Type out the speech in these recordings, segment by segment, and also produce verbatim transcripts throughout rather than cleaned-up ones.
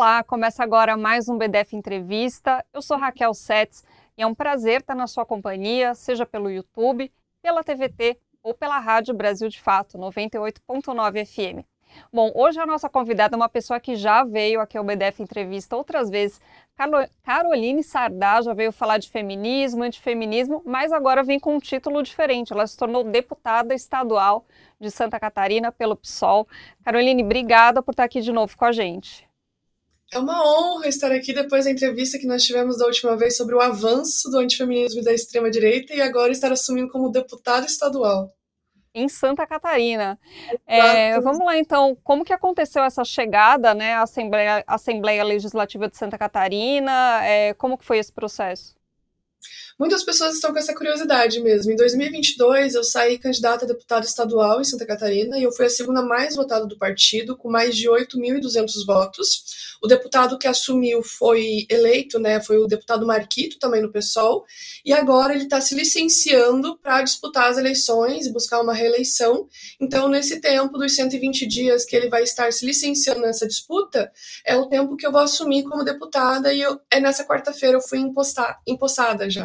Olá, começa agora mais um B D F Entrevista. Eu sou Raquel Setz e é um prazer estar na sua companhia, seja pelo YouTube, pela T V T ou pela Rádio Brasil de Fato, noventa e oito ponto nove F M. Bom, hoje a nossa convidada é uma pessoa que já veio aqui ao B D F Entrevista outras vezes. Carlo- Caroline Sardá já veio falar de feminismo, antifeminismo, mas agora vem com um título diferente. Ela se tornou deputada estadual de Santa Catarina pelo PSOL. Caroline, obrigada por estar aqui de novo com a gente. É uma honra estar aqui depois da entrevista que nós tivemos da última vez sobre o avanço do antifeminismo e da extrema-direita e agora estar assumindo como deputada estadual. Em Santa Catarina. É, Exato. vamos lá então, como que aconteceu essa chegada, né, à Assembleia, Assembleia Legislativa de Santa Catarina? É, como que foi esse processo? Muitas pessoas estão com essa curiosidade mesmo. Em dois mil e vinte e dois, eu saí candidata a deputada estadual em Santa Catarina e eu fui a segunda mais votada do partido, com mais de oito mil e duzentos votos. O deputado que assumiu foi eleito, né, foi o deputado Marquito, também no PSOL, e agora ele está se licenciando para disputar as eleições e buscar uma reeleição. Então, nesse tempo dos cento e vinte dias que ele vai estar se licenciando nessa disputa, é o tempo que eu vou assumir como deputada e eu, é nessa quarta-feira eu fui impostar, empossada já.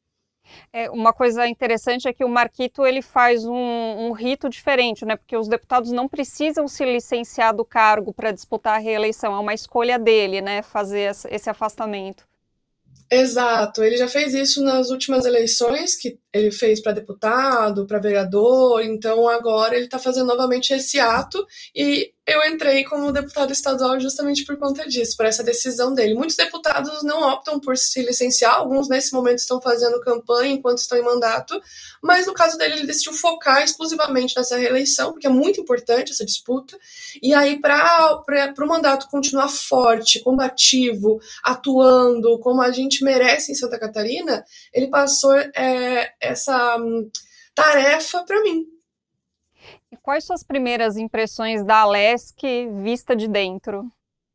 É, uma coisa interessante é que o Marquito ele faz um, um rito diferente, né? Porque os deputados não precisam se licenciar do cargo para disputar a reeleição, é uma escolha dele, né? Fazer esse afastamento. Exato, ele já fez isso nas últimas eleições, que ele fez para deputado, para vereador, então agora ele está fazendo novamente esse ato e eu entrei como deputada estadual justamente por conta disso, por essa decisão dele. Muitos deputados não optam por se licenciar, alguns nesse momento estão fazendo campanha enquanto estão em mandato, mas no caso dele ele decidiu focar exclusivamente nessa reeleição, porque é muito importante essa disputa, e aí para o mandato continuar forte, combativo, atuando como a gente merece em Santa Catarina, ele passou é, essa hum, tarefa para mim. E quais suas primeiras impressões da Alesc vista de dentro?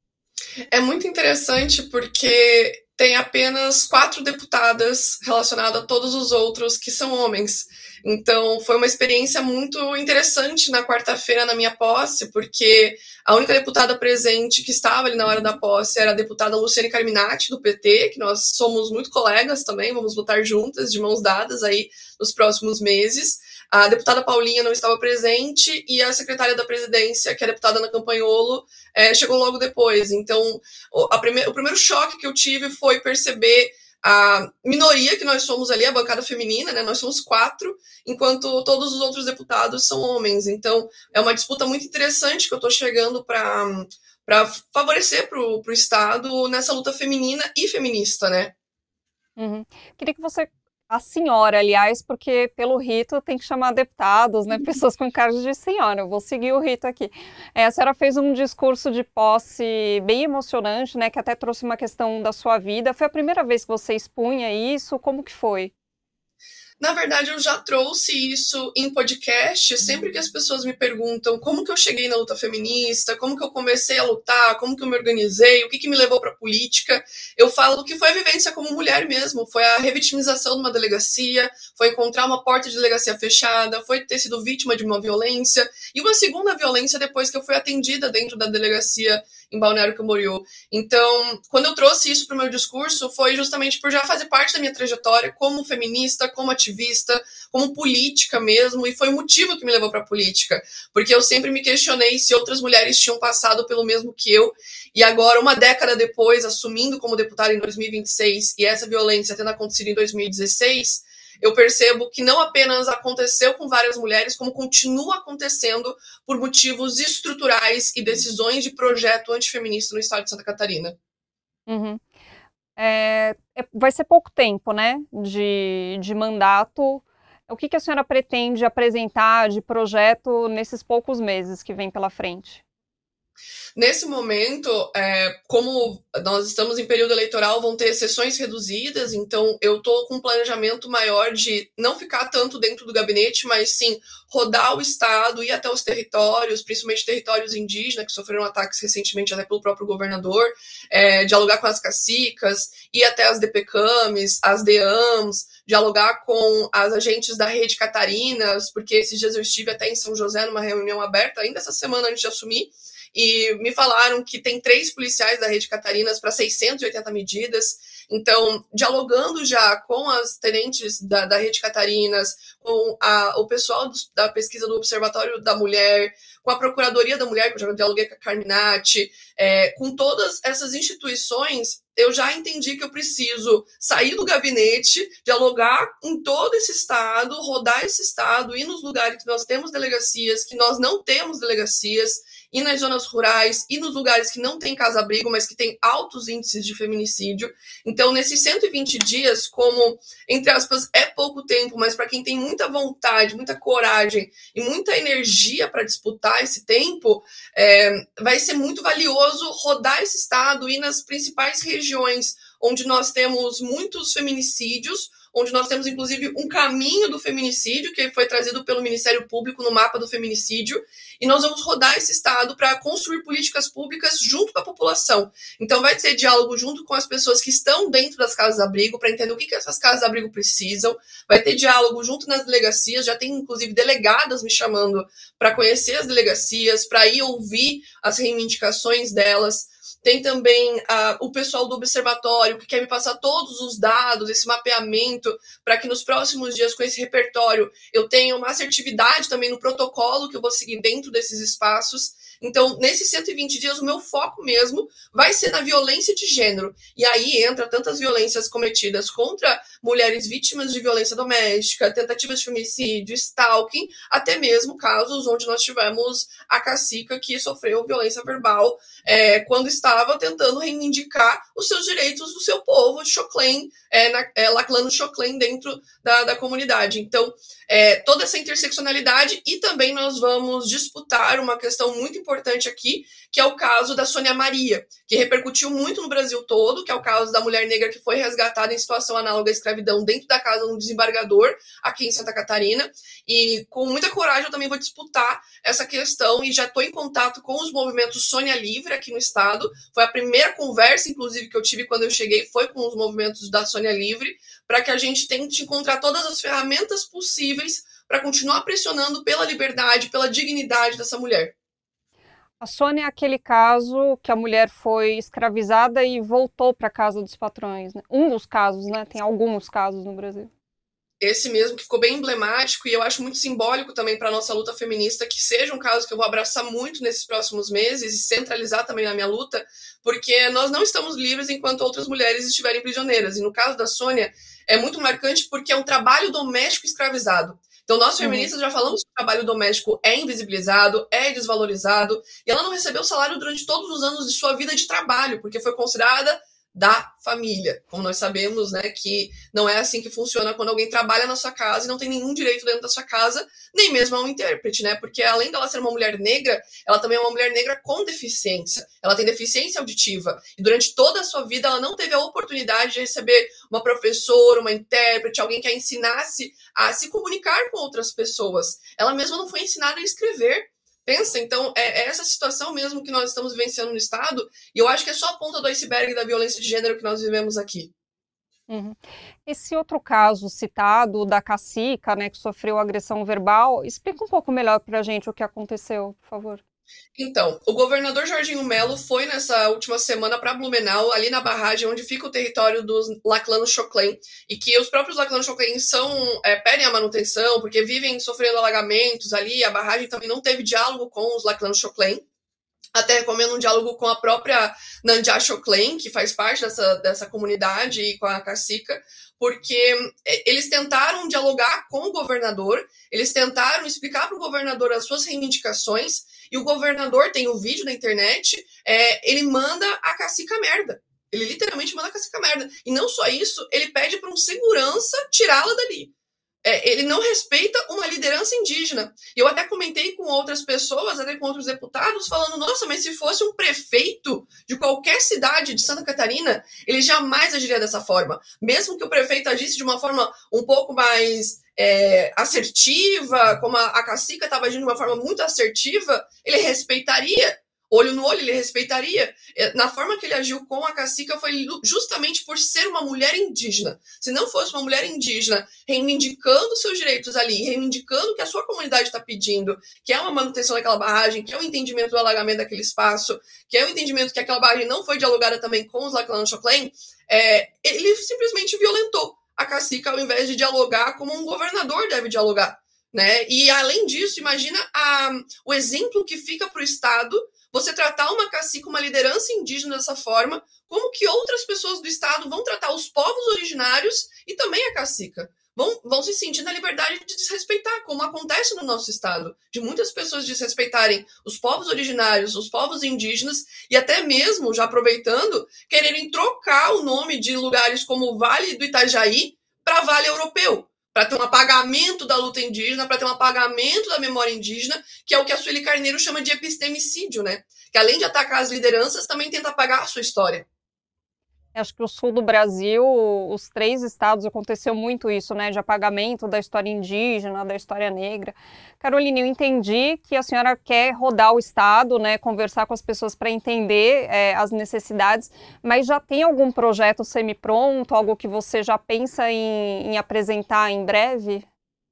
É muito interessante porque tem apenas quatro deputadas relacionadas a todos os outros que são homens. Então foi uma experiência muito interessante na quarta-feira na minha posse, porque a única deputada presente que estava ali na hora da posse era a deputada Luciane Carminati, do P T, que nós somos muito colegas também, vamos votar juntas, de mãos dadas aí nos próximos meses. A deputada Paulinha não estava presente e a secretária da presidência, que é a deputada Ana Campanholo, é, chegou logo depois. Então, a prime- o primeiro choque que eu tive foi perceber a minoria que nós somos ali, a bancada feminina, né? Nós somos quatro, enquanto todos os outros deputados são homens. Então, é uma disputa muito interessante que eu estou chegando para para favorecer para o Estado nessa luta feminina e feminista, né? Uhum. Queria que você, a senhora, aliás, porque pelo rito tem que chamar deputados, né? Pessoas com cargos de senhora. Eu vou seguir o rito aqui. É, a senhora fez um discurso de posse bem emocionante, né? Que até trouxe uma questão da sua vida. Foi a primeira vez que você expunha isso? Como que foi? Na verdade, eu já trouxe isso em podcast, sempre que as pessoas me perguntam como que eu cheguei na luta feminista, como que eu comecei a lutar, como que eu me organizei, o que que me levou para a política, eu falo que foi a vivência como mulher mesmo, foi a revitimização de uma delegacia, foi encontrar uma porta de delegacia fechada, foi ter sido vítima de uma violência, e uma segunda violência depois que eu fui atendida dentro da delegacia em Balneário Camboriú. Então, quando eu trouxe isso para o meu discurso, foi justamente por já fazer parte da minha trajetória como feminista, como ativista, como política mesmo, e foi o motivo que me levou para a política, porque eu sempre me questionei se outras mulheres tinham passado pelo mesmo que eu, e agora, uma década depois, assumindo como deputada em dois mil e vinte e seis, e essa violência tendo acontecido em dois mil e dezesseis, eu percebo que não apenas aconteceu com várias mulheres, como continua acontecendo por motivos estruturais e decisões de projeto antifeminista no estado de Santa Catarina. Uhum. É, é- vai ser pouco tempo, né, de, de mandato. O que que a senhora pretende apresentar de projeto nesses poucos meses que vem pela frente? Nesse momento, é, como nós estamos em período eleitoral, vão ter sessões reduzidas, então eu estou com um planejamento maior de não ficar tanto dentro do gabinete, mas sim rodar o Estado, ir até os territórios, principalmente territórios indígenas, que sofreram ataques recentemente até pelo próprio governador, é, dialogar com as cacicas, ir até as D P C A M s, as D E A Ms, dialogar com as agentes da Rede Catarinas, porque esses dias eu estive até em São José numa reunião aberta, ainda essa semana antes de assumir, e me falaram que tem três policiais da Rede Catarinas para seiscentas e oitenta medidas. Então, dialogando já com as tenentes da, da Rede Catarinas, com a, o pessoal do, da pesquisa do Observatório da Mulher, com a Procuradoria da Mulher, que eu já dialoguei com a Carminati, é, com todas essas instituições, eu já entendi que eu preciso sair do gabinete, dialogar em todo esse estado, rodar esse estado, ir nos lugares que nós temos delegacias, que nós não temos delegacias, ir nas zonas rurais, ir nos lugares que não tem casa-abrigo, mas que tem altos índices de feminicídio. Então, nesses cento e vinte dias, como, entre aspas, é pouco tempo, mas para quem tem muita vontade, muita coragem e muita energia para disputar esse tempo, é, vai ser muito valioso rodar esse estado, ir nas principais regiões onde nós temos muitos feminicídios, onde nós temos, inclusive, um caminho do feminicídio, que foi trazido pelo Ministério Público no mapa do feminicídio, e nós vamos rodar esse estado para construir políticas públicas junto com a população. Então, vai ser diálogo junto com as pessoas que estão dentro das casas-abrigo, para entender o que, que essas casas-abrigo precisam, vai ter diálogo junto nas delegacias, já tem, inclusive, delegadas me chamando para conhecer as delegacias, para ir ouvir as reivindicações delas. Tem também uh, o pessoal do observatório que quer me passar todos os dados, esse mapeamento, para que nos próximos dias, com esse repertório, eu tenha uma assertividade também no protocolo que eu vou seguir dentro desses espaços. Então, nesses cento e vinte dias, o meu foco mesmo vai ser na violência de gênero. E aí entra tantas violências cometidas contra mulheres vítimas de violência doméstica, tentativas de feminicídio, stalking, até mesmo casos onde nós tivemos a cacica que sofreu violência verbal é, quando estava tentando reivindicar os seus direitos do seu povo de Xoclen, é, na, é, laclando Xoclen dentro da, da comunidade. Então, é, toda essa interseccionalidade, e também nós vamos disputar uma questão muito importante aqui, que é o caso da Sônia Maria, que repercutiu muito no Brasil todo, que é o caso da mulher negra que foi resgatada em situação análoga à escravidão dentro da casa de um desembargador aqui em Santa Catarina, e com muita coragem eu também vou disputar essa questão, e já estou em contato com os movimentos Sônia Livre aqui no estado. Foi a primeira conversa, inclusive, que eu tive quando eu cheguei, foi com os movimentos da Sônia Livre, para que a gente tente encontrar todas as ferramentas possíveis para continuar pressionando pela liberdade, pela dignidade dessa mulher. A Sônia é aquele caso que a mulher foi escravizada e voltou para a casa dos patrões, né? Um dos casos, né? Tem alguns casos no Brasil. Esse mesmo, que ficou bem emblemático, e eu acho muito simbólico também para a nossa luta feminista, que seja um caso que eu vou abraçar muito nesses próximos meses e centralizar também na minha luta, porque nós não estamos livres enquanto outras mulheres estiverem prisioneiras. E no caso da Sônia, é muito marcante porque é um trabalho doméstico escravizado. Então, nós feministas uhum. já falamos que o trabalho doméstico é invisibilizado, é desvalorizado, e ela não recebeu salário durante todos os anos de sua vida de trabalho, porque foi considerada da família. Como nós sabemos, né, que não é assim que funciona quando alguém trabalha na sua casa e não tem nenhum direito dentro da sua casa, nem mesmo a um intérprete, né, porque além dela ser uma mulher negra, ela também é uma mulher negra com deficiência. Ela tem deficiência auditiva, e durante toda a sua vida ela não teve a oportunidade de receber uma professora, uma intérprete, alguém que a ensinasse a se comunicar com outras pessoas. Ela mesma não foi ensinada a escrever. Pensa, então, é essa situação mesmo que nós estamos vivenciando no Estado, e eu acho que é só a ponta do iceberg da violência de gênero que nós vivemos aqui. Uhum. Esse outro caso citado, da cacica, né, que sofreu agressão verbal, explica um pouco melhor para a gente o que aconteceu, por favor. Então, o governador Jorginho Melo foi nessa última semana para Blumenau, ali na barragem onde fica o território dos laclanos Xoclen, e que os próprios laclanos Xoclen são, é, pedem a manutenção, porque vivem sofrendo alagamentos ali. A barragem também não teve diálogo com os laclanos Xoclen. Até recomendo um diálogo com a própria Nandiá Xoclen, que faz parte dessa, dessa comunidade, e com a cacica, porque eles tentaram dialogar com o governador, eles tentaram explicar para o governador as suas reivindicações, e o governador, tem um vídeo na internet, é, ele manda a cacica merda. Ele literalmente manda a cacica merda. E não só isso, ele pede para um segurança tirá-la dali. É, ele não respeita uma liderança indígena. E eu até comentei com outras pessoas, até com outros deputados, falando, nossa, mas se fosse um prefeito de qualquer cidade de Santa Catarina, ele jamais agiria dessa forma. Mesmo que o prefeito agisse de uma forma um pouco mais é, assertiva, como a, a cacica estava agindo de uma forma muito assertiva, ele respeitaria olho no olho, ele respeitaria. Na forma que ele agiu com a cacica foi justamente por ser uma mulher indígena. Se não fosse uma mulher indígena reivindicando seus direitos ali, reivindicando o que a sua comunidade está pedindo, que é uma manutenção daquela barragem, que é o entendimento do alagamento daquele espaço, que é o entendimento que aquela barragem não foi dialogada também com os Laclan-Choclen, é, ele simplesmente violentou a cacica ao invés de dialogar como um governador deve dialogar. Né? E, além disso, imagina a, o exemplo que fica para o Estado você tratar uma cacica, uma liderança indígena dessa forma, como que outras pessoas do Estado vão tratar os povos originários e também a cacica. Vão, vão se sentir na liberdade de desrespeitar, como acontece no nosso Estado, de muitas pessoas desrespeitarem os povos originários, os povos indígenas, e até mesmo, já aproveitando, quererem trocar o nome de lugares como o Vale do Itajaí para Vale Europeu, para ter um apagamento da luta indígena, para ter um apagamento da memória indígena, que é o que a Sueli Carneiro chama de epistemicídio, né? Que além de atacar as lideranças, também tenta apagar a sua história. Acho que o sul do Brasil, os três estados, aconteceu muito isso, né? De apagamento da história indígena, da história negra. Caroline, eu entendi que a senhora quer rodar o estado, né? Conversar com as pessoas para entender é, as necessidades, mas já tem algum projeto semi-pronto, algo que você já pensa em, em apresentar em breve?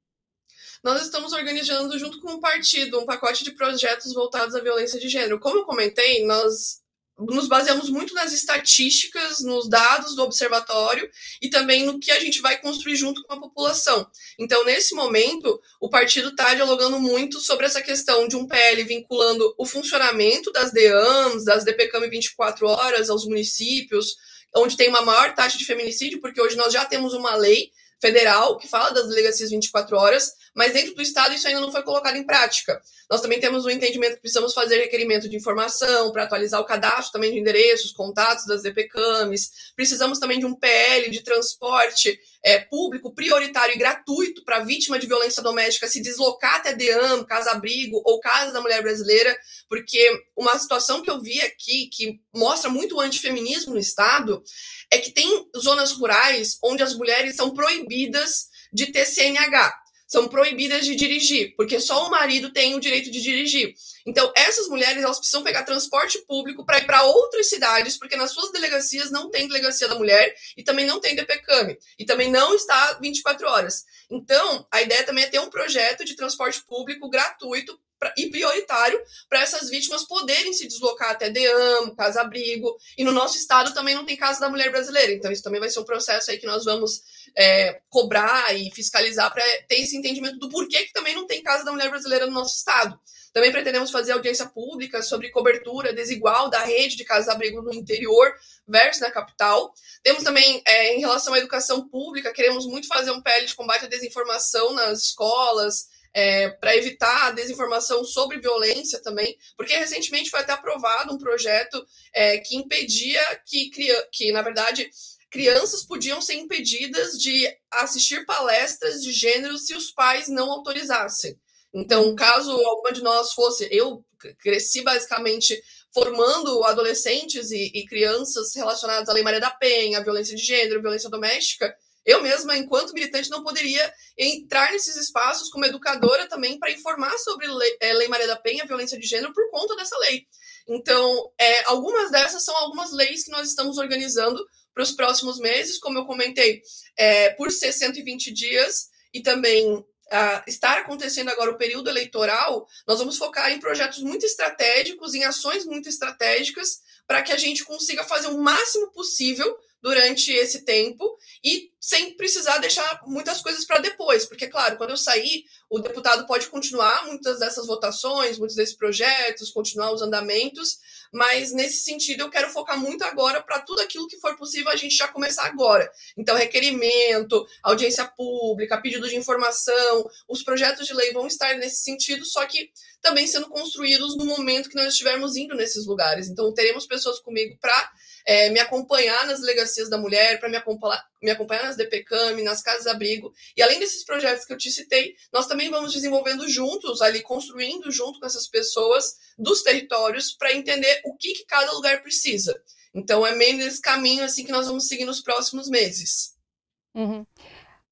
Nós estamos organizando, junto com o partido, um pacote de projetos voltados à violência de gênero. Como eu comentei, nós nos baseamos muito nas estatísticas, nos dados do observatório e também no que a gente vai construir junto com a população. Então, nesse momento, o partido está dialogando muito sobre essa questão de um P L vinculando o funcionamento das D E A Ms, das D P C A M vinte e quatro horas aos municípios, onde tem uma maior taxa de feminicídio, porque hoje nós já temos uma lei federal que fala das delegacias vinte e quatro horas, mas dentro do Estado isso ainda não foi colocado em prática. Nós também temos o entendimento que precisamos fazer requerimento de informação para atualizar o cadastro também de endereços, contatos das D P C A Ms. Precisamos também de um P L de transporte é, público prioritário e gratuito para a vítima de violência doméstica se deslocar até D E A M, casa-abrigo ou Casa da Mulher Brasileira, porque uma situação que eu vi aqui que mostra muito o antifeminismo no Estado é que tem zonas rurais onde as mulheres são proibidas de ter C N H. São proibidas de dirigir, porque só o marido tem o direito de dirigir. Então, essas mulheres elas precisam pegar transporte público para ir para outras cidades, porque nas suas delegacias não tem delegacia da mulher e também não tem D P C A M. E também não está vinte e quatro horas. Então, a ideia também é ter um projeto de transporte público gratuito pra, e prioritário para essas vítimas poderem se deslocar até D E A M, casa-abrigo. E no nosso estado também não tem Casa da Mulher Brasileira. Então, isso também vai ser um processo aí que nós vamos É, cobrar e fiscalizar para ter esse entendimento do porquê que também não tem Casa da Mulher Brasileira no nosso estado. Também pretendemos fazer audiência pública sobre cobertura desigual da rede de casas-abrigo no interior versus na capital. Temos também, é, em relação à educação pública, queremos muito fazer um P L de combate à desinformação nas escolas, é, para evitar a desinformação sobre violência também, porque recentemente foi até aprovado um projeto é, que impedia que, que, na verdade, crianças podiam ser impedidas de assistir palestras de gênero se os pais não autorizassem. Então, caso alguma de nós fosse... Eu cresci basicamente formando adolescentes e, e crianças relacionadas à Lei Maria da Penha, à violência de gênero, violência doméstica. Eu mesma, enquanto militante, não poderia entrar nesses espaços como educadora também para informar sobre Lei, é, Lei Maria da Penha, violência de gênero, por conta dessa lei. Então, é, algumas dessas são algumas leis que nós estamos organizando para os próximos meses, como eu comentei, é, por ser cento e vinte dias e também uh, estar acontecendo agora o período eleitoral, nós vamos focar em projetos muito estratégicos, em ações muito estratégicas, para que a gente consiga fazer o máximo possível durante esse tempo e sem precisar deixar muitas coisas para depois, porque, claro, quando eu sair, o deputado pode continuar muitas dessas votações, muitos desses projetos, continuar os andamentos, mas nesse sentido eu quero focar muito agora para tudo aquilo que for possível a gente já começar agora. Então, requerimento, audiência pública, pedido de informação, os projetos de lei vão estar nesse sentido, só que também sendo construídos no momento que nós estivermos indo nesses lugares. Então, teremos pessoas comigo para é, me acompanhar nas delegacias da mulher, para me acompanhar, me acompanhar nas D P C A M, nas casas-abrigo. E além desses projetos que eu te citei, nós também vamos desenvolvendo juntos, ali construindo junto com essas pessoas dos territórios para entender o que, que cada lugar precisa. Então, é meio nesse caminho assim que nós vamos seguir nos próximos meses. Uhum.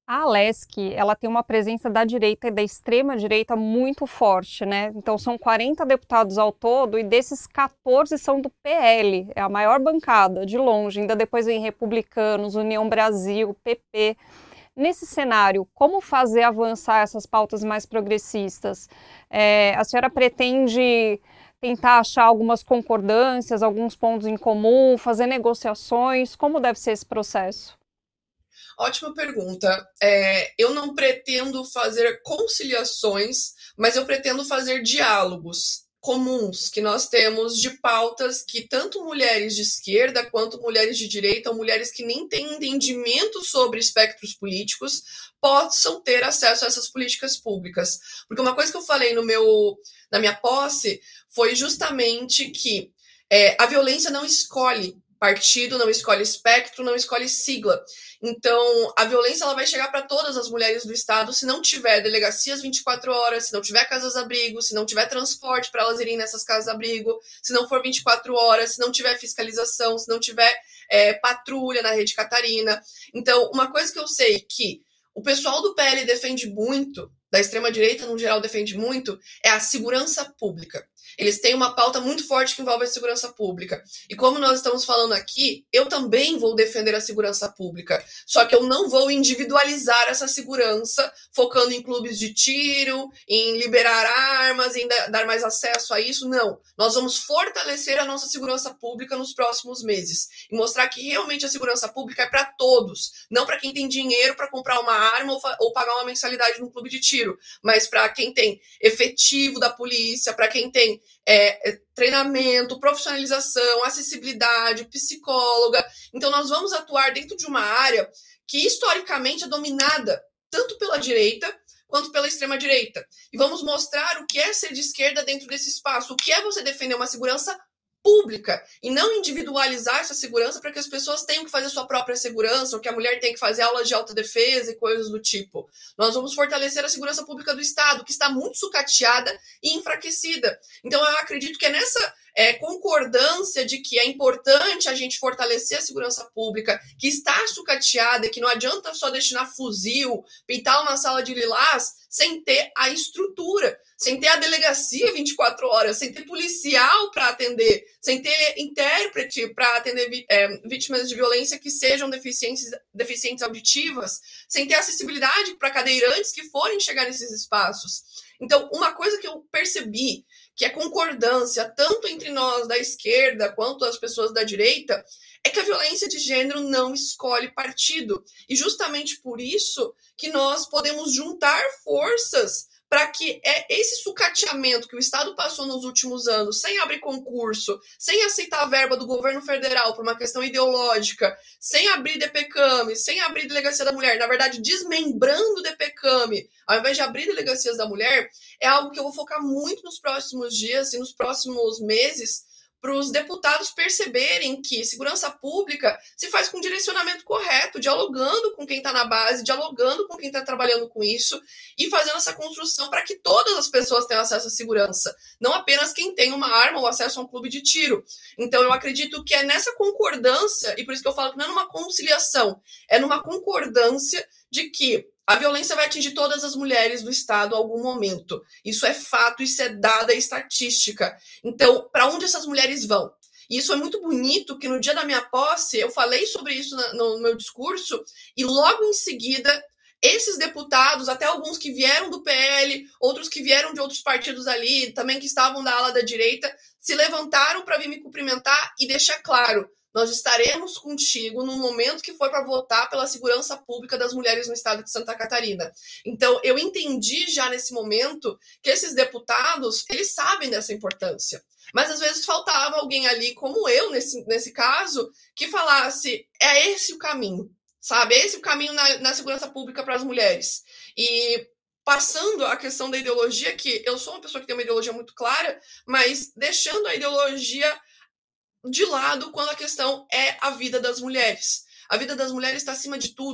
A Alesc, ela tem uma presença da direita e da extrema-direita muito forte, né? Então são quarenta deputados ao todo e desses quatorze são do P L, é a maior bancada, de longe. Ainda depois vem Republicanos, União Brasil, P P. Nesse cenário, como fazer avançar essas pautas mais progressistas? É, a senhora pretende tentar achar algumas concordâncias, alguns pontos em comum, fazer negociações? Como deve ser esse processo? Ótima pergunta. É, eu não pretendo fazer conciliações, mas eu pretendo fazer diálogos comuns que nós temos de pautas que tanto mulheres de esquerda quanto mulheres de direita, ou mulheres que nem têm entendimento sobre espectros políticos, possam ter acesso a essas políticas públicas. Porque uma coisa que eu falei no meu, na minha posse foi justamente que é, a violência não escolhe partido, não escolhe espectro, não escolhe sigla. Então, a violência ela vai chegar para todas as mulheres do estado se não tiver delegacias vinte e quatro horas, se não tiver casas-abrigo, se não tiver transporte para elas irem nessas casas-abrigo, se não for vinte e quatro horas, se não tiver fiscalização, se não tiver é, patrulha na Rede Catarina. Então, uma coisa que eu sei que o pessoal do P L defende muito, da extrema-direita no geral defende muito, é a segurança pública. Eles têm uma pauta muito forte que envolve a segurança pública. E como nós estamos falando aqui, eu também vou defender a segurança pública. Só que eu não vou individualizar essa segurança, focando em clubes de tiro, em liberar armas, em dar mais acesso a isso. Não. Nós vamos fortalecer a nossa segurança pública nos próximos meses. E mostrar que realmente a segurança pública é para todos. Não para quem tem dinheiro para comprar uma arma ou, ou pagar uma mensalidade num clube de tiro. Mas para quem tem efetivo da polícia, para quem tem É, treinamento, profissionalização, acessibilidade, psicóloga. Então, nós vamos atuar dentro de uma área que, historicamente, é dominada tanto pela direita quanto pela extrema-direita. E vamos mostrar o que é ser de esquerda dentro desse espaço, o que é você defender uma segurança pública e não individualizar essa segurança para que as pessoas tenham que fazer sua própria segurança ou que a mulher tenha que fazer aulas de autodefesa e coisas do tipo. Nós vamos fortalecer a segurança pública do Estado, que está muito sucateada e enfraquecida. Então, eu acredito que é nessa é, concordância de que é importante a gente fortalecer a segurança pública, que está sucateada, que não adianta só destinar fuzil, pintar uma sala de lilás, sem ter a estrutura, sem ter a delegacia vinte e quatro horas, sem ter policial para atender, sem ter intérprete para atender é, vítimas de violência que sejam deficientes, deficientes auditivas, sem ter acessibilidade para cadeirantes que forem chegar nesses espaços. Então, uma coisa que eu percebi, que é concordância, tanto entre nós da esquerda quanto as pessoas da direita, é que a violência de gênero não escolhe partido. E justamente por isso que nós podemos juntar forças para que esse sucateamento que o Estado passou nos últimos anos, sem abrir concurso, sem aceitar a verba do governo federal por uma questão ideológica, sem abrir D P C A M, sem abrir Delegacia da Mulher, na verdade, desmembrando o D P C A M, ao invés de abrir Delegacias da Mulher, é algo que eu vou focar muito nos próximos dias e nos próximos meses, para os deputados perceberem que segurança pública se faz com direcionamento correto, dialogando com quem está na base, dialogando com quem está trabalhando com isso e fazendo essa construção para que todas as pessoas tenham acesso à segurança, não apenas quem tem uma arma ou acesso a um clube de tiro. Então, eu acredito que é nessa concordância, e por isso que eu falo que não é numa conciliação, é numa concordância de que a violência vai atingir todas as mulheres do Estado em algum momento. Isso é fato, isso é dada estatística. Então, para onde essas mulheres vão? E isso é muito bonito, que no dia da minha posse, eu falei sobre isso no meu discurso, e logo em seguida, esses deputados, até alguns que vieram do P L, outros que vieram de outros partidos ali, também que estavam da ala da direita, se levantaram para vir me cumprimentar e deixar claro: nós estaremos contigo no momento que for para votar pela segurança pública das mulheres no estado de Santa Catarina. Então, eu entendi já nesse momento que esses deputados, eles sabem dessa importância. Mas, às vezes, faltava alguém ali, como eu, nesse, nesse caso, que falasse: é esse o caminho, sabe? É esse o caminho na, na segurança pública para as mulheres. E passando a questão da ideologia, que eu sou uma pessoa que tem uma ideologia muito clara, mas deixando a ideologia de lado quando a questão é a vida das mulheres. A vida das mulheres está acima de tudo.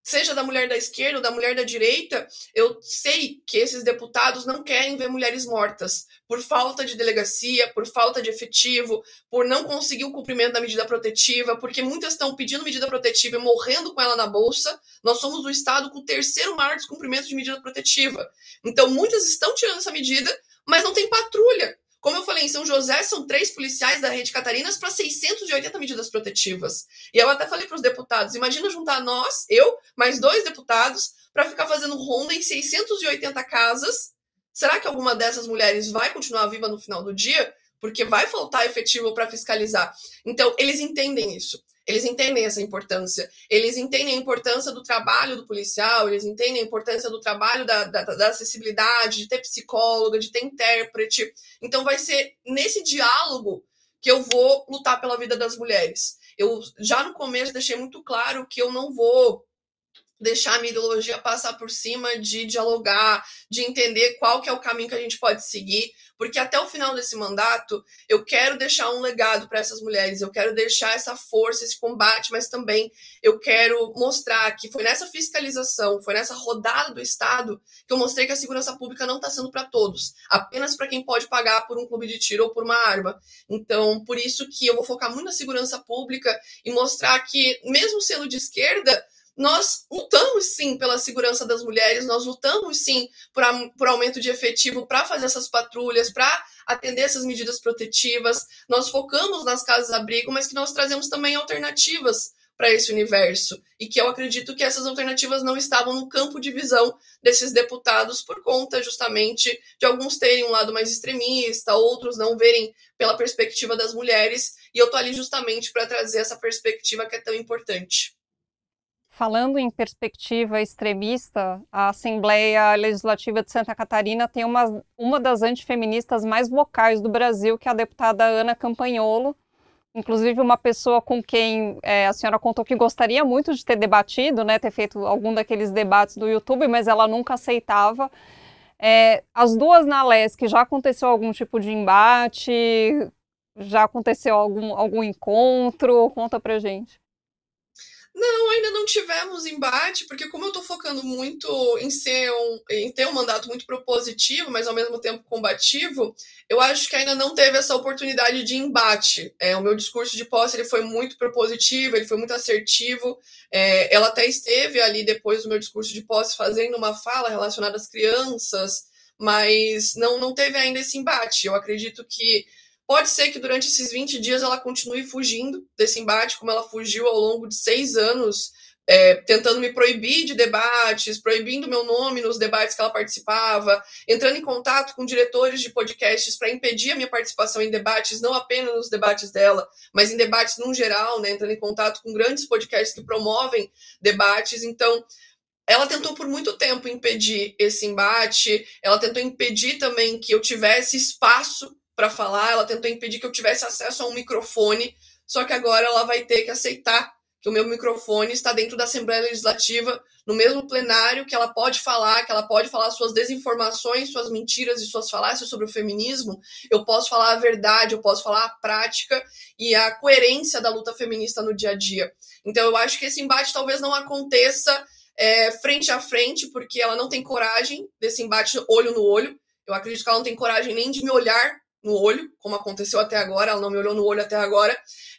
seja da mulher da esquerda ou da mulher da direita, eu sei que esses deputados não querem ver mulheres mortas por falta de delegacia, por falta de efetivo, por não conseguir o cumprimento da medida protetiva, porque muitas estão pedindo medida protetiva e morrendo com ela na bolsa. Nós somos o estado com o terceiro maior descumprimento de medida protetiva. Então, muitas estão tirando essa medida, mas não tem patrulha. Como eu falei, em São José são três policiais da Rede Catarinas para seiscentas e oitenta medidas protetivas. E eu até falei para os deputados, imagina juntar nós, eu, mais dois deputados, para ficar fazendo ronda em seiscentas e oitenta casas. Será que alguma dessas mulheres vai continuar viva no final do dia? Porque vai faltar efetivo para fiscalizar. Então, eles entendem isso. Eles entendem essa importância, eles entendem a importância do trabalho do policial, eles entendem a importância do trabalho da, da, da acessibilidade, de ter psicóloga, de ter intérprete. Então vai ser nesse diálogo que eu vou lutar pela vida das mulheres. Eu já no começo deixei muito claro que eu não vou deixar a minha ideologia passar por cima de dialogar, de entender qual que é o caminho que a gente pode seguir, porque até o final desse mandato eu quero deixar um legado para essas mulheres, eu quero deixar essa força, esse combate, mas também eu quero mostrar que foi nessa fiscalização, foi nessa rodada do Estado que eu mostrei que a segurança pública não está sendo para todos, apenas para quem pode pagar por um clube de tiro ou por uma arma. Então, por isso que eu vou focar muito na segurança pública e mostrar que, mesmo sendo de esquerda, nós lutamos sim pela segurança das mulheres, nós lutamos sim por, por aumento de efetivo para fazer essas patrulhas, para atender essas medidas protetivas, nós focamos nas casas-abrigo, mas que nós trazemos também alternativas para esse universo, e que eu acredito que essas alternativas não estavam no campo de visão desses deputados por conta justamente de alguns terem um lado mais extremista, outros não verem pela perspectiva das mulheres, e eu estou ali justamente para trazer essa perspectiva que é tão importante. Falando em perspectiva extremista, a Assembleia Legislativa de Santa Catarina tem uma, uma das antifeministas mais vocais do Brasil, que é a deputada Ana Campanholo. Inclusive, uma pessoa com quem é, a senhora contou que gostaria muito de ter debatido, né, ter feito algum daqueles debates do YouTube, mas ela nunca aceitava. É, as duas na Lesc, já aconteceu algum tipo de embate? Já aconteceu algum, algum encontro? Conta pra gente. Não, ainda não tivemos embate, porque como eu estou focando muito em ser um, em ter um mandato muito propositivo, mas ao mesmo tempo combativo, eu acho que ainda não teve essa oportunidade de embate. É, o meu discurso de posse ele foi muito propositivo, ele foi muito assertivo. É, ela até esteve ali depois do meu discurso de posse fazendo uma fala relacionada às crianças, mas não, não teve ainda esse embate. Eu acredito que pode ser que durante esses vinte dias ela continue fugindo desse embate, como ela fugiu ao longo de seis anos, é, tentando me proibir de debates, proibindo meu nome nos debates que ela participava, entrando em contato com diretores de podcasts para impedir a minha participação em debates, não apenas nos debates dela, mas em debates no geral, né, entrando em contato com grandes podcasts que promovem debates. Então, ela tentou por muito tempo impedir esse embate, ela tentou impedir também que eu tivesse espaço para falar, ela tentou impedir que eu tivesse acesso a um microfone, só que agora ela vai ter que aceitar que o meu microfone está dentro da Assembleia Legislativa, no mesmo plenário, que ela pode falar, que ela pode falar suas desinformações, suas mentiras e suas falácias sobre o feminismo. Eu posso falar a verdade, eu posso falar a prática e a coerência da luta feminista no dia a dia. Então eu acho que esse embate talvez não aconteça é, frente a frente, porque ela não tem coragem desse embate olho no olho. Eu acredito que ela não tem coragem nem de me olhar no olho, como aconteceu até agora, ela não me olhou no olho até agora,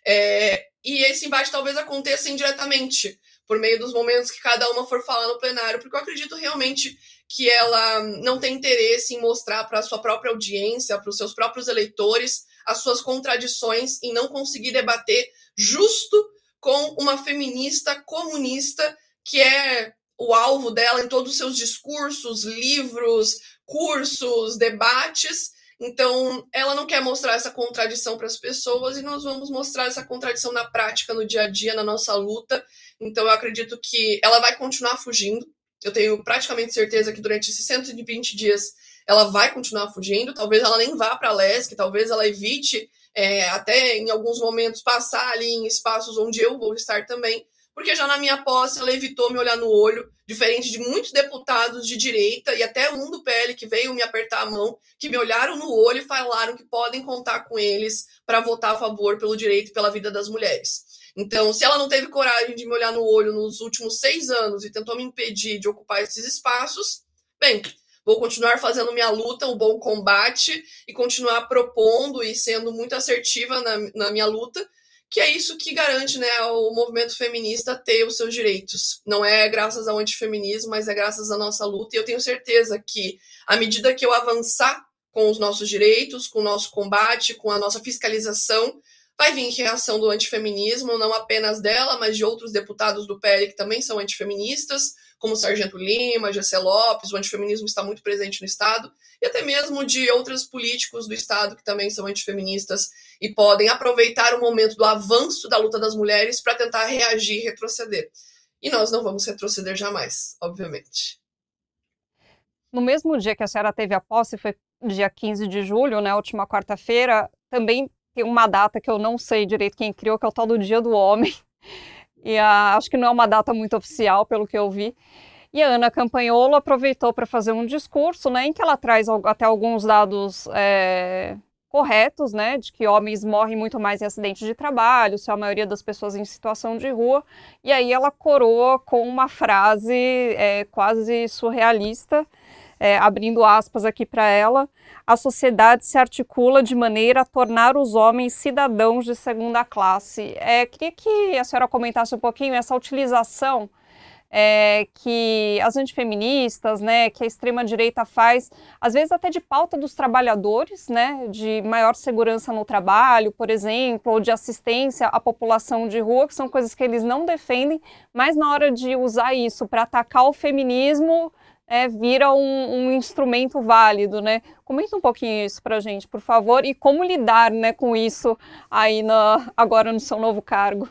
é, e esse embate talvez aconteça indiretamente, por meio dos momentos que cada uma for falar no plenário, porque eu acredito realmente que ela não tem interesse em mostrar para a sua própria audiência, para os seus próprios eleitores, as suas contradições em não conseguir debater justo com uma feminista comunista, que é o alvo dela em todos os seus discursos, livros, cursos, debates. Então, ela não quer mostrar essa contradição para as pessoas e nós vamos mostrar essa contradição na prática, no dia a dia, na nossa luta. Então, eu acredito que ela vai continuar fugindo. Eu tenho praticamente certeza que durante esses cento e vinte dias ela vai continuar fugindo. Talvez ela nem vá para a Lesc, talvez ela evite, é, até em alguns momentos, passar ali em espaços onde eu vou estar também. Porque já na minha posse ela evitou me olhar no olho, diferente de muitos deputados de direita e até um do P L que veio me apertar a mão, que me olharam no olho e falaram que podem contar com eles para votar a favor pelo direito e pela vida das mulheres. Então, se ela não teve coragem de me olhar no olho nos últimos seis anos e tentou me impedir de ocupar esses espaços, bem, vou continuar fazendo minha luta, o bom combate, e continuar propondo e sendo muito assertiva na, na minha luta, que é isso que garante, né, o movimento feminista ter os seus direitos. Não é graças ao antifeminismo, mas é graças à nossa luta. E eu tenho certeza que, à medida que eu avançar com os nossos direitos, com o nosso combate, com a nossa fiscalização, vai vir reação do antifeminismo, não apenas dela, mas de outros deputados do P L que também são antifeministas, como o Sargento Lima, G C Lopes. O antifeminismo está muito presente no Estado, e até mesmo de outros políticos do Estado que também são antifeministas e podem aproveitar o momento do avanço da luta das mulheres para tentar reagir e retroceder. E nós não vamos retroceder jamais, obviamente. No mesmo dia que a senhora teve a posse, foi dia quinze de julho, né, última quarta-feira, também tem uma data que eu não sei direito quem criou, que é o tal do Dia do Homem. E a, acho que não é uma data muito oficial, pelo que eu vi. E a Ana Campanholo aproveitou para fazer um discurso, né, em que ela traz até alguns dados é, corretos, né, de que homens morrem muito mais em acidentes de trabalho, se a maioria das pessoas em situação de rua. E aí ela coroa com uma frase é, quase surrealista, é, abrindo aspas aqui para ela: a sociedade se articula de maneira a tornar os homens cidadãos de segunda classe. É, queria que a senhora comentasse um pouquinho essa utilização é, que as antifeministas, né, que a extrema-direita faz, às vezes até de pauta dos trabalhadores, né, de maior segurança no trabalho, por exemplo, ou de assistência à população de rua, que são coisas que eles não defendem, mas na hora de usar isso para atacar o feminismo, É, vira um, um instrumento válido, né? Comenta um pouquinho isso pra gente, por favor, e como lidar, né, com isso aí na, agora no seu novo cargo.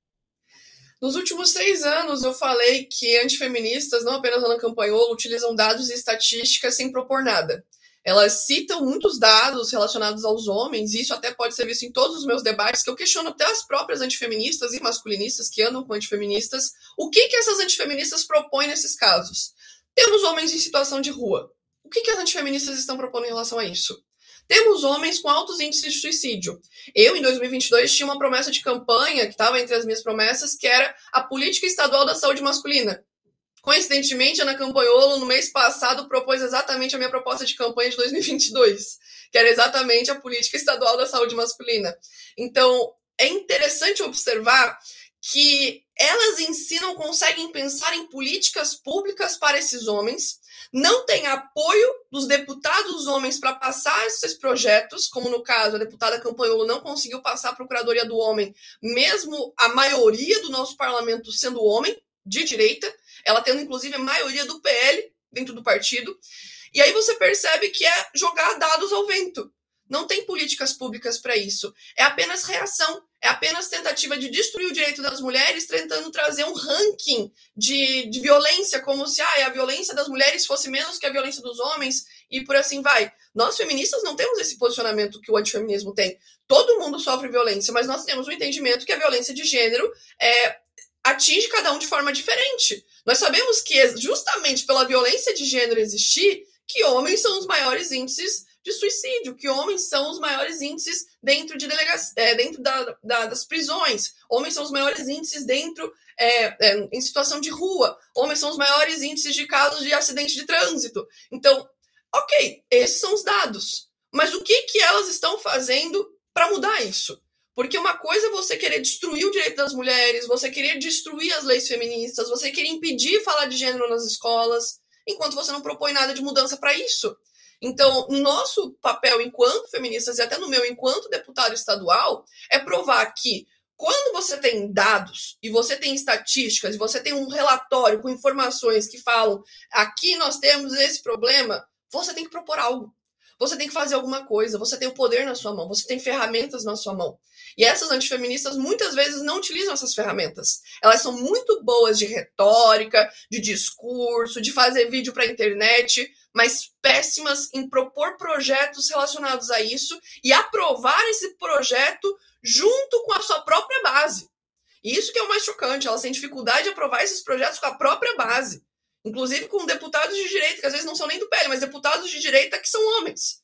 Nos últimos seis anos, eu falei que antifeministas, não apenas Ana Campanholo, utilizam dados e estatísticas sem propor nada. Elas citam muitos dados relacionados aos homens, e isso até pode ser visto em todos os meus debates, que eu questiono até as próprias antifeministas e masculinistas que andam com antifeministas. O que, que essas antifeministas propõem nesses casos? Temos homens em situação de rua. O que, que as antifeministas estão propondo em relação a isso? Temos homens com altos índices de suicídio. Eu, em dois mil e vinte e dois, tinha uma promessa de campanha, que estava entre as minhas promessas, que era a Política Estadual da Saúde Masculina. Coincidentemente, Ana Campanholo, no mês passado, propôs exatamente a minha proposta de campanha de dois mil e vinte e dois, que era exatamente a Política Estadual da Saúde Masculina. Então, é interessante observar que elas ensinam, conseguem pensar em políticas públicas para esses homens, não tem apoio dos deputados homens para passar esses projetos, como no caso, a deputada Campanholo não conseguiu passar a Procuradoria do Homem, mesmo a maioria do nosso parlamento sendo homem, de direita, ela tendo inclusive a maioria do P L dentro do partido, e aí você percebe que é jogar dados ao vento. Não tem políticas públicas para isso. É apenas reação. É apenas tentativa de destruir o direito das mulheres, tentando trazer um ranking de, de violência, como se ah, a violência das mulheres fosse menos que a violência dos homens, e por assim vai. Nós, feministas, não temos esse posicionamento que o antifeminismo tem. Todo mundo sofre violência, mas nós temos o entendimento que a violência de gênero é, atinge cada um de forma diferente. Nós sabemos que é justamente pela violência de gênero existir que homens são os maiores índices de suicídio, que homens são os maiores índices dentro, de delega- é, dentro da, da, das prisões, homens são os maiores índices dentro é, é, em situação de rua, homens são os maiores índices de casos de acidente de trânsito. Então, ok, esses são os dados, mas o que, que elas estão fazendo para mudar isso? Porque uma coisa é você querer destruir o direito das mulheres, você querer destruir as leis feministas, você querer impedir falar de gênero nas escolas, enquanto você não propõe nada de mudança para isso. Então, nosso papel enquanto feministas, e até no meu enquanto deputado estadual, é provar que quando você tem dados, e você tem estatísticas, e você tem um relatório com informações que falam aqui nós temos esse problema, você tem que propor algo. Você tem que fazer alguma coisa, você tem o poder na sua mão, você tem ferramentas na sua mão. E essas antifeministas muitas vezes não utilizam essas ferramentas. Elas são muito boas de retórica, de discurso, de fazer vídeo para a internet, mas péssimas em propor projetos relacionados a isso e aprovar esse projeto junto com a sua própria base. E isso que é o mais chocante, elas têm dificuldade de aprovar esses projetos com a própria base. Inclusive com deputados de direita, que às vezes não são nem do P L, mas deputados de direita que são homens.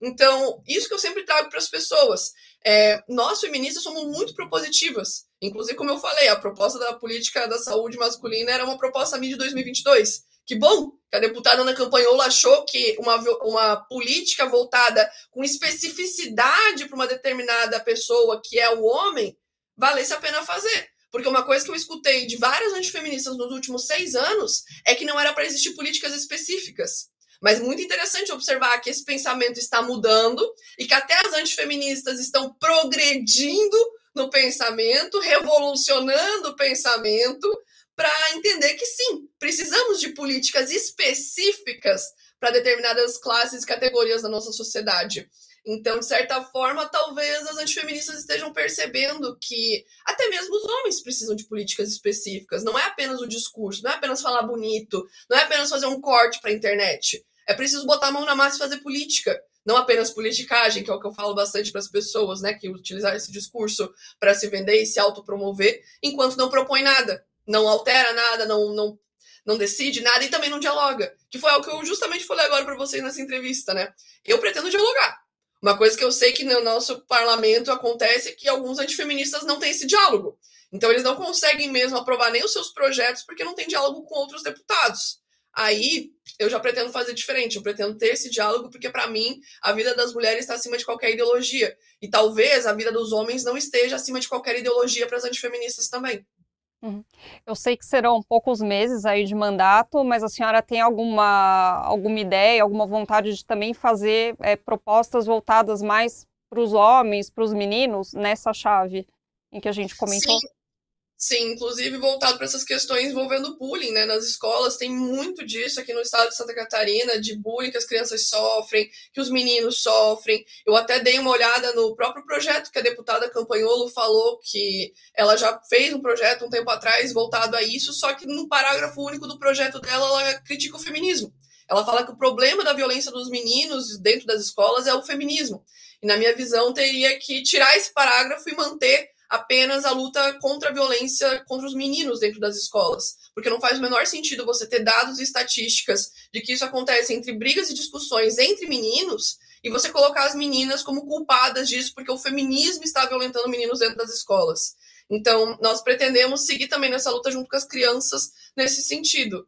Então, isso que eu sempre trago para as pessoas. É, nós, feministas, somos muito propositivas. Inclusive, como eu falei, a proposta da política da saúde masculina era uma proposta minha de dois mil e vinte e dois. Que bom que a deputada Ana Campanhola achou que uma, uma política voltada com especificidade para uma determinada pessoa, que é o homem, valesse a pena fazer. Porque uma coisa que eu escutei de várias antifeministas nos últimos seis anos é que não era para existir políticas específicas. Mas muito interessante observar que esse pensamento está mudando e que até as antifeministas estão progredindo no pensamento, revolucionando o pensamento, para entender que sim, precisamos de políticas específicas para determinadas classes e categorias da nossa sociedade. Então, de certa forma, talvez as antifeministas estejam percebendo que até mesmo os homens precisam de políticas específicas. Não é apenas o discurso, não é apenas falar bonito, não é apenas fazer um corte para a internet. É preciso botar a mão na massa e fazer política. Não apenas politicagem, que é o que eu falo bastante para as pessoas, né? Que utilizar esse discurso para se vender e se autopromover, enquanto não propõe nada, não altera nada, não, não, não decide nada e também não dialoga. Que foi algo que eu justamente falei agora para vocês nessa entrevista, né? Eu pretendo dialogar. Uma coisa que eu sei que no nosso parlamento acontece é que alguns antifeministas não têm esse diálogo. Então, eles não conseguem mesmo aprovar nem os seus projetos porque não tem diálogo com outros deputados. Aí, eu já pretendo fazer diferente. Eu pretendo ter esse diálogo porque, para mim, a vida das mulheres está acima de qualquer ideologia. E talvez a vida dos homens não esteja acima de qualquer ideologia para as antifeministas também. Uhum. Eu sei que serão poucos meses aí de mandato, mas a senhora tem alguma, alguma ideia, alguma vontade de também fazer é, propostas voltadas mais para os homens, para os meninos, nessa chave em que a gente comentou? Sim. Sim, inclusive voltado para essas questões envolvendo bullying, né? Nas escolas tem muito disso aqui no estado de Santa Catarina, de bullying que as crianças sofrem, que os meninos sofrem. Eu até dei uma olhada no próprio projeto que a deputada Campanholo falou que ela já fez um projeto um tempo atrás voltado a isso, só que no parágrafo único do projeto dela ela critica o feminismo. Ela fala que o problema da violência dos meninos dentro das escolas é o feminismo. E na minha visão teria que tirar esse parágrafo e manter apenas a luta contra a violência contra os meninos dentro das escolas. Porque não faz o menor sentido você ter dados e estatísticas de que isso acontece entre brigas e discussões entre meninos e você colocar as meninas como culpadas disso porque o feminismo está violentando meninos dentro das escolas. Então, nós pretendemos seguir também nessa luta junto com as crianças nesse sentido.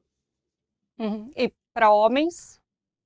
Uhum. E para homens?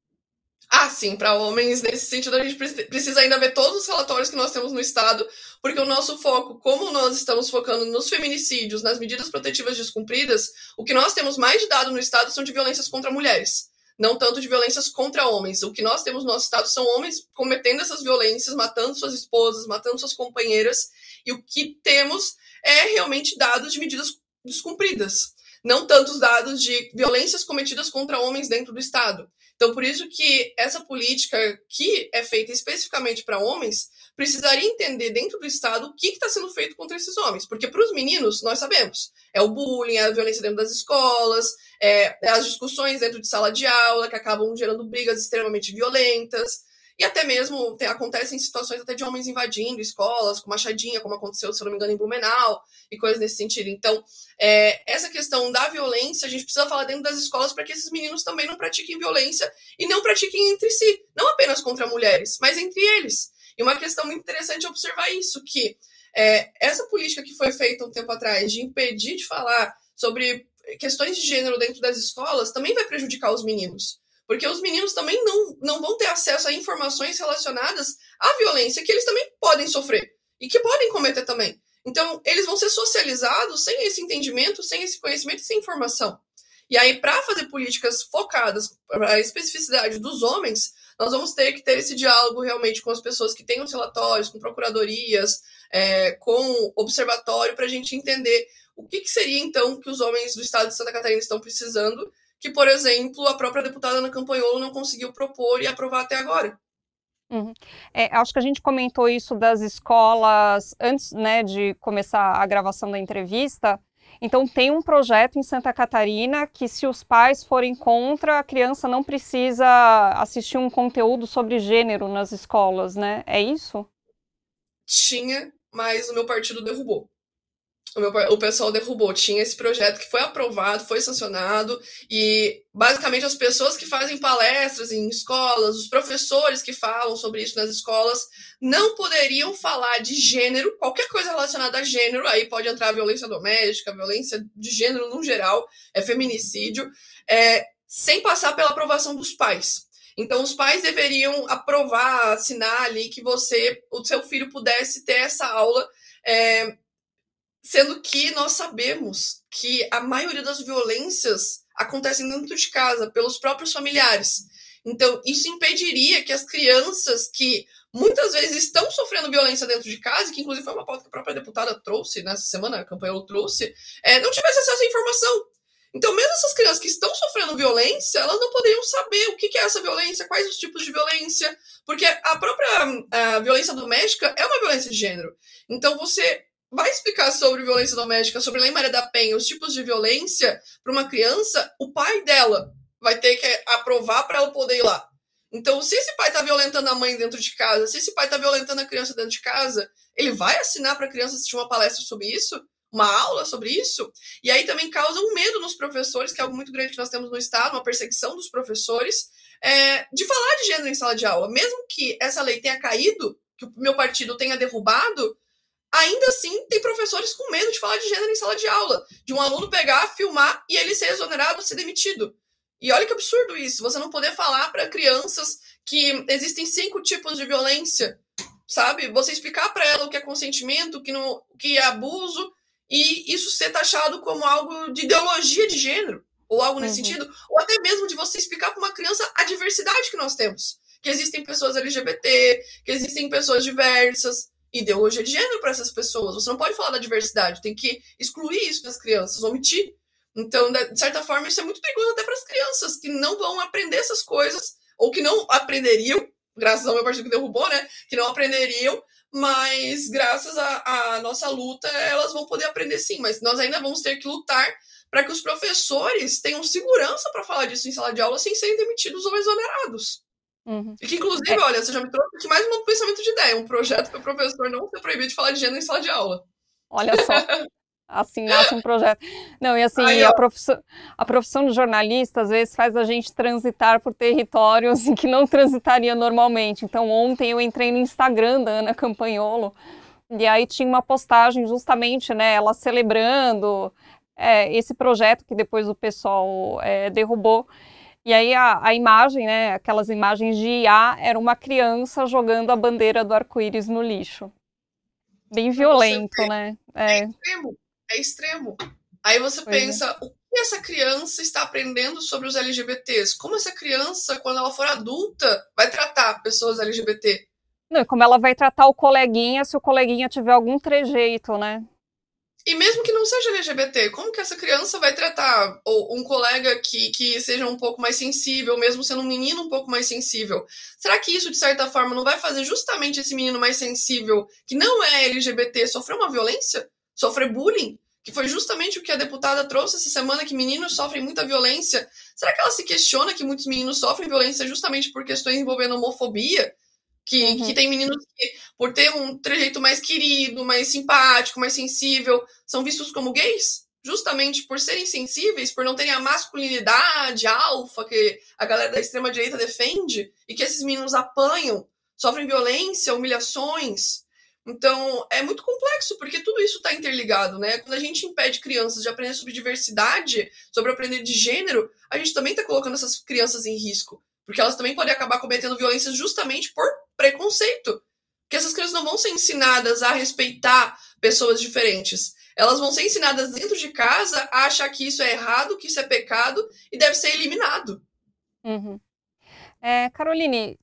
Ah, sim, para homens, nesse sentido, a gente precisa ainda ver todos os relatórios que nós temos no Estado, porque o nosso foco, como nós estamos focando nos feminicídios, nas medidas protetivas descumpridas, o que nós temos mais de dado no Estado são de violências contra mulheres, não tanto de violências contra homens. O que nós temos no nosso Estado são homens cometendo essas violências, matando suas esposas, matando suas companheiras, e o que temos é realmente dados de medidas descumpridas, não tantos dados de violências cometidas contra homens dentro do Estado. Então, por isso que essa política que é feita especificamente para homens precisaria entender dentro do Estado o que está sendo feito contra esses homens. Porque para os meninos, nós sabemos, é o bullying, é a violência dentro das escolas, é, é as discussões dentro de sala de aula que acabam gerando brigas extremamente violentas. E até mesmo tem, acontecem situações até de homens invadindo escolas, com machadinha, como aconteceu, se eu não me engano, em Blumenau, e coisas nesse sentido. Então, é, essa questão da violência, a gente precisa falar dentro das escolas para que esses meninos também não pratiquem violência e não pratiquem entre si, não apenas contra mulheres, mas entre eles. E uma questão muito interessante é observar isso, que é, essa política que foi feita um tempo atrás de impedir de falar sobre questões de gênero dentro das escolas também vai prejudicar os meninos. Porque os meninos também não, não vão ter acesso a informações relacionadas à violência que eles também podem sofrer e que podem cometer também. Então, eles vão ser socializados sem esse entendimento, sem esse conhecimento e sem informação. E aí, para fazer políticas focadas para a especificidade dos homens, nós vamos ter que ter esse diálogo realmente com as pessoas que têm os relatórios, com procuradorias, é, com observatório, para a gente entender o que, que seria, então, que os homens do estado de Santa Catarina estão precisando, que, por exemplo, a própria deputada Ana Campanholo não conseguiu propor e aprovar até agora. Uhum. É, acho que a gente comentou isso das escolas antes, né, de começar a gravação da entrevista. Então, tem um projeto em Santa Catarina que, se os pais forem contra, a criança não precisa assistir um conteúdo sobre gênero nas escolas, né? É isso? Tinha, mas o meu partido derrubou. O, meu, o pessoal derrubou. Tinha esse projeto que foi aprovado, foi sancionado, e basicamente as pessoas que fazem palestras em escolas, os professores que falam sobre isso nas escolas, não poderiam falar de gênero, qualquer coisa relacionada a gênero, aí pode entrar a violência doméstica, a violência de gênero no geral, é feminicídio, é, sem passar pela aprovação dos pais. Então, os pais deveriam aprovar, assinar ali que você, o seu filho pudesse ter essa aula, é, sendo que nós sabemos que a maioria das violências acontecem dentro de casa, pelos próprios familiares. Então, isso impediria que as crianças que muitas vezes estão sofrendo violência dentro de casa, que inclusive foi uma pauta que a própria deputada trouxe nessa semana, a campanha trouxe, é, não tivesse acesso à informação. Então, mesmo essas crianças que estão sofrendo violência, elas não poderiam saber o que é essa violência, quais os tipos de violência, porque a própria a violência doméstica é uma violência de gênero. Então, você vai explicar sobre violência doméstica, sobre a Lei Maria da Penha, os tipos de violência para uma criança, o pai dela vai ter que aprovar para ela poder ir lá. Então, se esse pai está violentando a mãe dentro de casa, se esse pai está violentando a criança dentro de casa, ele vai assinar para a criança assistir uma palestra sobre isso? Uma aula sobre isso? E aí também causa um medo nos professores, que é algo muito grande que nós temos no Estado, uma perseguição dos professores, é, de falar de gênero em sala de aula. Mesmo que essa lei tenha caído, que o meu partido tenha derrubado, ainda assim tem professores com medo de falar de gênero em sala de aula, de um aluno pegar, filmar e ele ser exonerado, ser demitido. E olha que absurdo isso, você não poder falar para crianças que existem cinco tipos de violência, sabe? Você explicar para ela o que é consentimento, o que, não, o que é abuso, e isso ser taxado como algo de ideologia de gênero, ou algo nesse uhum. sentido, ou até mesmo de você explicar para uma criança a diversidade que nós temos, que existem pessoas L G B T, que existem pessoas diversas, ideologia de gênero para essas pessoas. Você não pode falar da diversidade, tem que excluir isso das crianças, omitir. Então, de certa forma, isso é muito perigoso até para as crianças, que não vão aprender essas coisas, ou que não aprenderiam, graças ao meu partido que derrubou, né, que não aprenderiam, mas graças à nossa luta, elas vão poder aprender sim, mas nós ainda vamos ter que lutar para que os professores tenham segurança para falar disso em sala de aula sem serem demitidos ou exonerados. Uhum. E que, inclusive, é. olha, você já me trouxe aqui mais um pensamento de ideia, um projeto para o professor não ser proibido de falar de gênero em sala de aula. Olha só, assim nasce um projeto. Não, e assim, Aí, a, profissão, a profissão de jornalista, às vezes, faz a gente transitar por territórios em que não transitaria normalmente. Então, ontem eu entrei no Instagram da Ana Campagnolo, e aí tinha uma postagem justamente, né, ela celebrando é, esse projeto que depois o pessoal é, derrubou. E aí a, a imagem, né, aquelas imagens de I A, era uma criança jogando a bandeira do arco-íris no lixo. Bem violento, vê, né? É. é extremo, é extremo. Aí você pois pensa, é. o que essa criança está aprendendo sobre os L G B Ts? Como essa criança, quando ela for adulta, vai tratar pessoas L G B T? Não, e como ela vai tratar o coleguinha se o coleguinha tiver algum trejeito, né? E mesmo que não seja L G B T, como que essa criança vai tratar ou um colega que, que seja um pouco mais sensível, mesmo sendo um menino um pouco mais sensível? Será que isso, de certa forma, não vai fazer justamente esse menino mais sensível, que não é L G B T, sofrer uma violência? Sofrer bullying? Que foi justamente o que a deputada trouxe essa semana, que meninos sofrem muita violência. Será que ela se questiona que muitos meninos sofrem violência justamente por questões envolvendo homofobia? Que, uhum. que tem meninos que, por ter um trejeito mais querido, mais simpático, mais sensível, são vistos como gays, justamente por serem sensíveis, por não terem a masculinidade alfa que a galera da extrema-direita defende, e que esses meninos apanham, sofrem violência, humilhações. Então, é muito complexo, porque tudo isso está interligado, né? Quando a gente impede crianças de aprender sobre diversidade, sobre aprender de gênero, a gente também está colocando essas crianças em risco. Porque elas também podem acabar cometendo violências justamente por preconceito. Porque essas crianças não vão ser ensinadas a respeitar pessoas diferentes. Elas vão ser ensinadas dentro de casa a achar que isso é errado, que isso é pecado e deve ser eliminado. Uhum. É, Caroline,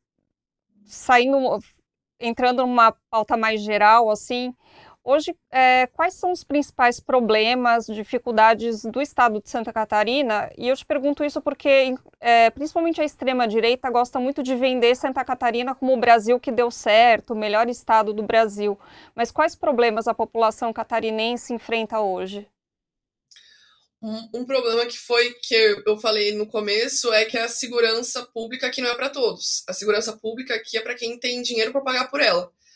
saindo, entrando numa pauta mais geral, assim, hoje, é, quais são os principais problemas, dificuldades do estado de Santa Catarina? E eu te pergunto isso porque, é, principalmente a extrema-direita gosta muito de vender Santa Catarina como o Brasil que deu certo, o melhor estado do Brasil. Mas quais problemas a população catarinense enfrenta hoje? Um, um problema que foi, que eu falei no começo, é que a segurança pública aqui não é para todos. A segurança pública aqui é para quem tem dinheiro para pagar por ela.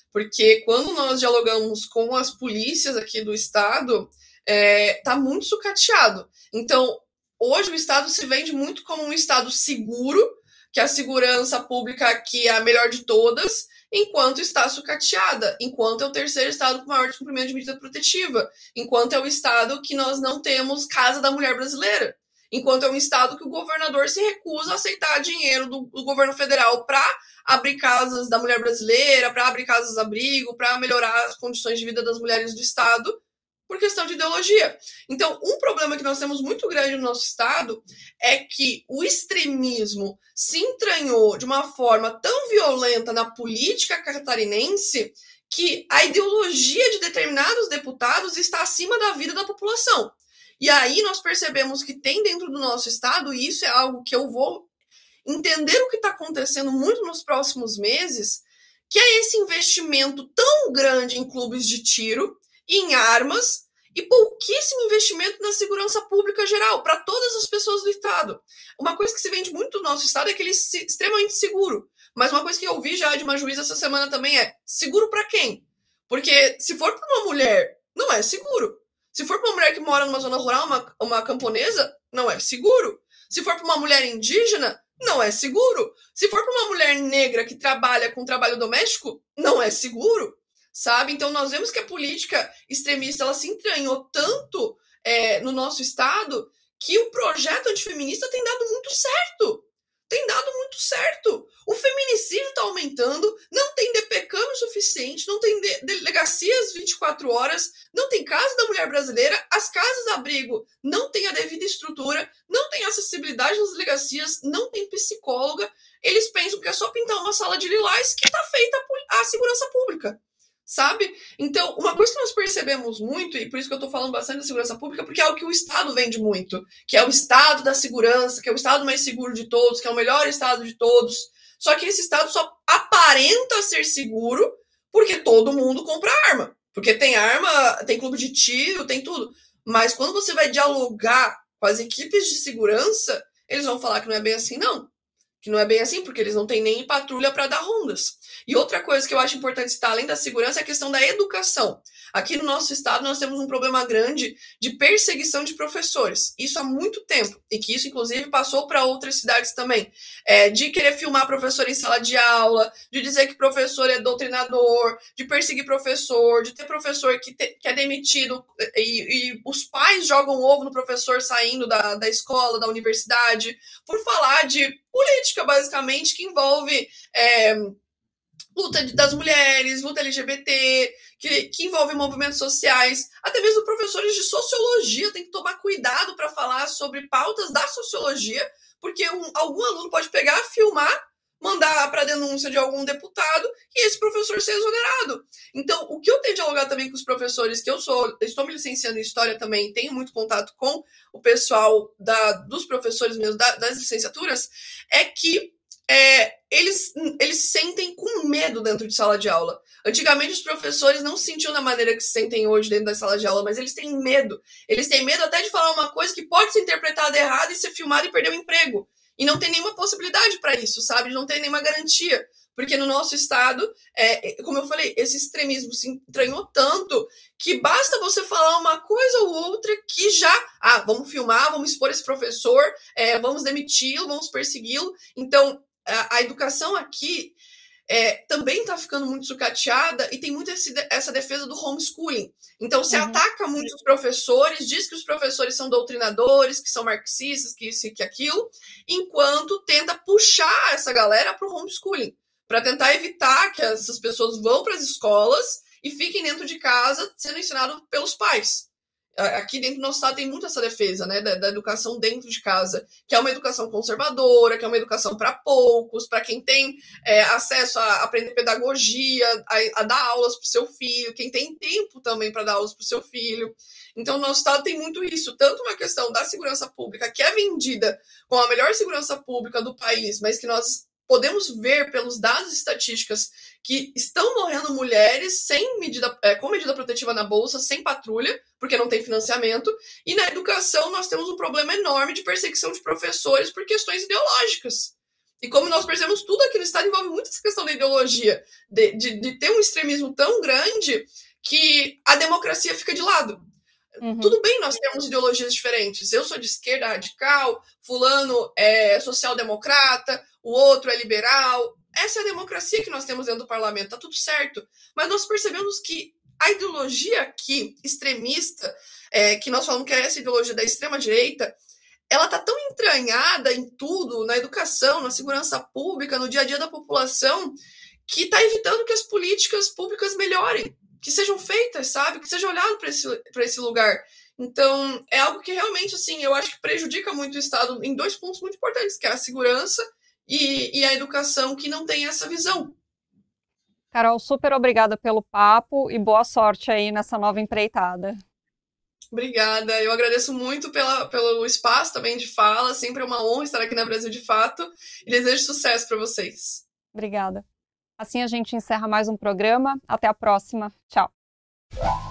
Porque quando nós dialogamos com as polícias aqui do estado, é, tá muito sucateado. Então, hoje o estado se vende muito como um estado seguro, que a segurança pública aqui é a melhor de todas, enquanto está sucateada, enquanto é o terceiro estado com maior descumprimento de medida protetiva, enquanto é o estado que nós não temos Casa da Mulher Brasileira, enquanto é um estado que o governador se recusa a aceitar dinheiro do, do governo federal para abrir casas da mulher brasileira, para abrir casas-abrigo, para melhorar as condições de vida das mulheres do estado, por questão de ideologia. Então, um problema que nós temos muito grande no nosso estado é que o extremismo se entranhou de uma forma tão violenta na política catarinense que a ideologia de determinados deputados está acima da vida da população. E aí nós percebemos que tem dentro do nosso estado, e isso é algo que eu vou entender o que está acontecendo muito nos próximos meses, que é esse investimento tão grande em clubes de tiro, em armas, e pouquíssimo investimento na segurança pública geral, para todas as pessoas do estado. Uma coisa que se vende muito no nosso estado é que ele é extremamente seguro. Mas uma coisa que eu ouvi já de uma juíza essa semana também é, seguro para quem? Porque se for para uma mulher, não é seguro. Se for para uma mulher que mora numa zona rural, uma, uma camponesa, não é seguro. Se for para uma mulher indígena, não é seguro. Se for para uma mulher negra que trabalha com trabalho doméstico, não é seguro, sabe? Então nós vemos que a política extremista ela se entranhou tanto é, no nosso estado que o projeto antifeminista tem dado muito certo. Tem dado muito certo. O feminicídio está aumentando, não tem D P C A M o suficiente, não tem de- delegacias vinte e quatro horas, não tem Casa da Mulher Brasileira, as casas-abrigo não tem a devida estrutura, não tem acessibilidade nas delegacias, não tem psicóloga. Eles pensam que é só pintar uma sala de lilás que está feita a segurança pública. Sabe? Então, uma coisa que nós percebemos muito, e por isso que eu estou falando bastante da segurança pública, porque é o que o Estado vende muito, que é o Estado da segurança, que é o Estado mais seguro de todos, que é o melhor Estado de todos. Só que esse Estado só aparenta ser seguro porque todo mundo compra arma. Porque tem arma, tem clube de tiro, tem tudo. Mas quando você vai dialogar com as equipes de segurança, eles vão falar que não é bem assim, não. Que não é bem assim, porque eles não têm nem patrulha para dar rondas. E outra coisa que eu acho importante citar, além da segurança, é a questão da educação. Aqui no nosso estado, nós temos um problema grande de perseguição de professores. Isso há muito tempo. E que isso, inclusive, passou para outras cidades também. É, de querer filmar professor em sala de aula, de dizer que professor é doutrinador, de perseguir professor, de ter professor que, te, que é demitido e, e os pais jogam ovo no professor saindo da, da escola, da universidade, por falar de política, basicamente, que envolve é, luta das mulheres, luta L G B T, que, que envolve movimentos sociais. Até mesmo professores de sociologia têm que tomar cuidado para falar sobre pautas da sociologia, porque um, algum aluno pode pegar, filmar, mandar para denúncia de algum deputado e esse professor ser exonerado. Então, o que eu tenho dialogado também com os professores, que eu sou, estou me licenciando em História também, tenho muito contato com o pessoal da, dos professores mesmo, da, das licenciaturas, é que é, eles, eles se sentem com medo dentro de sala de aula. Antigamente, os professores não se sentiam da maneira que se sentem hoje dentro da sala de aula, mas eles têm medo. Eles têm medo até de falar uma coisa que pode ser interpretada errada e ser filmada e perder o emprego. E não tem nenhuma possibilidade para isso, sabe? Não tem nenhuma garantia. Porque no nosso estado, é, como eu falei, esse extremismo se entranhou tanto que basta você falar uma coisa ou outra que já... Ah, vamos filmar, vamos expor esse professor, é, vamos demiti-lo, vamos persegui-lo. Então, a, a educação aqui é, também está ficando muito sucateada e tem muito esse, essa defesa do homeschooling. Então, se uhum. ataca muito os professores, diz que os professores são doutrinadores, que são marxistas, que isso e que aquilo, enquanto tenta puxar essa galera para o homeschooling, para tentar evitar que essas pessoas vão para as escolas e fiquem dentro de casa sendo ensinado pelos pais. Aqui dentro do nosso estado tem muito essa defesa, né, da, da educação dentro de casa, que é uma educação conservadora, que é uma educação para poucos, para quem tem é, acesso a aprender pedagogia, a, a dar aulas para o seu filho, quem tem tempo também para dar aulas para o seu filho. Então, o nosso estado tem muito isso, tanto uma questão da segurança pública, que é vendida com a melhor segurança pública do país, mas que nós podemos ver pelos dados estatísticas que estão morrendo mulheres sem medida, é, com medida protetiva na bolsa, sem patrulha, porque não tem financiamento. E na educação nós temos um problema enorme de perseguição de professores por questões ideológicas. E como nós percebemos, tudo aqui no Estado envolve muito essa questão da ideologia, de, de, de ter um extremismo tão grande que a democracia fica de lado. Uhum. Tudo bem, nós temos ideologias diferentes. Eu sou de esquerda radical, fulano é social-democrata, o outro é liberal. Essa é a democracia que nós temos dentro do parlamento, tá tudo certo. Mas nós percebemos que a ideologia aqui, extremista, é, que nós falamos que é essa ideologia da extrema-direita, ela está tão entranhada em tudo, na educação, na segurança pública, no dia a dia da população, que está evitando que as políticas públicas melhorem, que sejam feitas, sabe? Que seja olhado para esse, para esse lugar. Então, é algo que realmente, assim, eu acho que prejudica muito o Estado em dois pontos muito importantes, que é a segurança e, e a educação, que não tem essa visão. Carol, super obrigada pelo papo e boa sorte aí nessa nova empreitada. Obrigada, eu agradeço muito pela, pelo espaço também de fala, sempre é uma honra estar aqui na Brasil de Fato e desejo sucesso para vocês. Obrigada. Assim a gente encerra mais um programa, até a próxima, tchau.